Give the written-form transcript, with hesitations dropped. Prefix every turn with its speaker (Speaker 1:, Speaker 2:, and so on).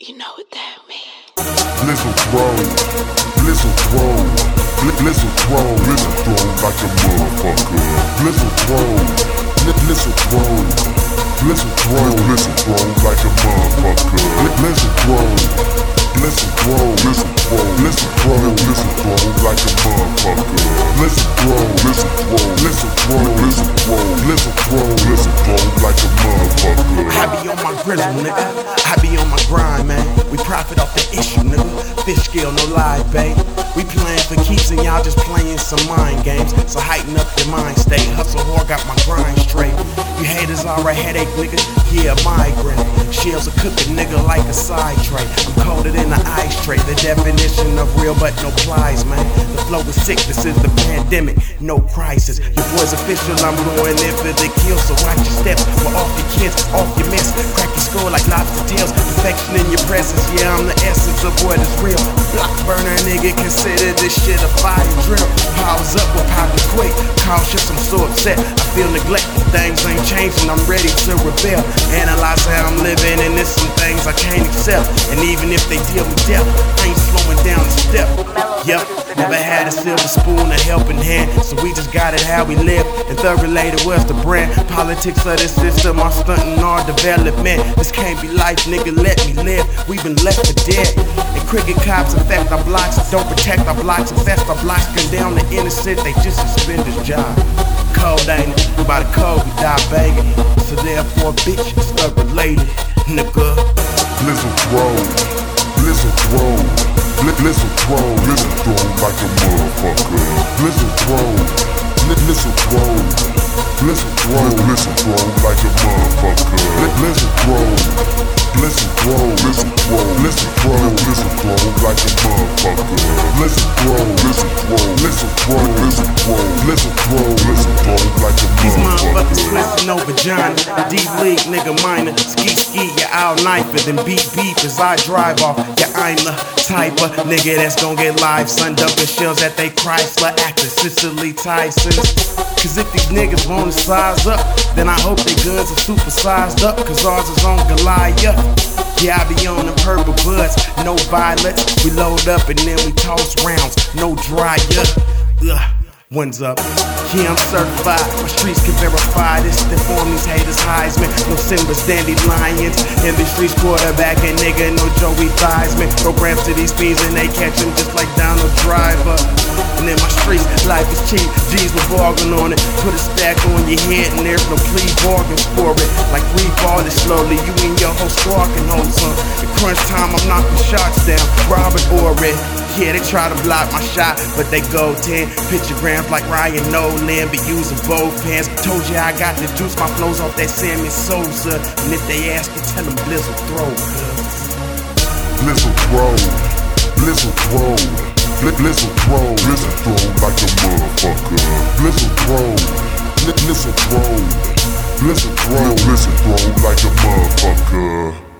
Speaker 1: You know what that means.
Speaker 2: Listen throw, listen throw, listen throw, listen throw like a motherfucker. Listen throw, listen throw, listen throw, listen throw like a motherfucker. Listen throw, listen throw, listen throw, listen throw, listen throw like a motherfucker. Listen throw, listen throw, listen throw, listen throw, listen throw, listen throw like a motherfucker.
Speaker 3: I be on my grizzle, nigga. I be on my grind, man. We profit off the issue, nigga. Fish scale, no lie, babe. We playing for keeps and y'all just playing some mind games. So heighten up your mind state. Hustle hard, got my grind straight. You haters are a headache, nigga. Yeah, migraine. Shells will cook a nigga like a side tray. I'm colder than an ice tray. The definition of real, but no plies, man. The flow is sick. This is the pandemic. No crisis. Your boy's official. I'm going in for the kill. So watch your steps. We're off your kids, off your mess. Crack your skull like lobster tails. Perfection in your presence. Yeah, I'm the essence of what is real. Block burner, nigga. Consider this shit a fire drill. Powers up or pop it quick. Cautious, I'm so upset. I feel neglected. Things ain't changing. I'm ready to rebel. Analyze how I'm living, and there's some things I can't accept. And even if they deal with death, I ain't slowing down the step. Yup, never had a silver spoon, a helping hand, so we just got it how we live. And third related was the brand. Politics of the system, our stunting our development. This can't be life, nigga, let me live. We've been left for dead. And cricket cops affect our blocks, don't protect our blocks, infest our blocks, condemn the innocent, they just suspend his job. Cold ain't it? By the code we die banging. So therefore, bitch, it's not related, nigga.
Speaker 2: Listen throw, listen throw, listen throw, listen throw like a motherfucker. Listen throw, listen throw, listen throw, listen throw like a motherfucker. Listen throw, listen throw, listen throw, listen throw, listen throw like a motherfucker. Listen throw, listen throw, listen throw, listen throw, listen throw, listen throw like a
Speaker 3: These motherfuckers
Speaker 2: motherfucker.
Speaker 3: twisting over Johnny. D-League, nigga minor. Ski, you out knifer. Then beep as I drive off. Yeah, I'm the type of nigga that's gon' get live. Sun dumping shells at they Chrysler. Acting Cicely Tyson. Cause if these niggas wanna size up, then I hope they guns are super sized up. Cause ours is on Goliath. Yeah, I be on them purple buds. No violence. We load up and then we toss rounds. No dryer. One's up. Yeah, I'm certified. My streets can verify this. They form these haters Heisman. No Simbas, dandelions. In the streets, quarterback and nigga, no Joey Theismann. Programs to these fiends and they catch them just like Donald Driver. And in my streets, life is cheap. G's with bargain on it. Put a stack on your head and there's no plea bargains for it. Like reball it slowly. You and your whole squad can hold some. At crunch time, I'm knocking shots down. Robert Ory. Yeah, they try to block my shot, but they go 10. Pictograms like Ryan Nolan, be using both hands. Told you I got the juice, my flows off that Sammy Sosa. And if they ask you, tell them Blizzard throw.
Speaker 2: Listen throw, listen throw, listen throw, listen throw like a motherfucker. Listen throw, listen throw, listen throw, listen throw like a motherfucker.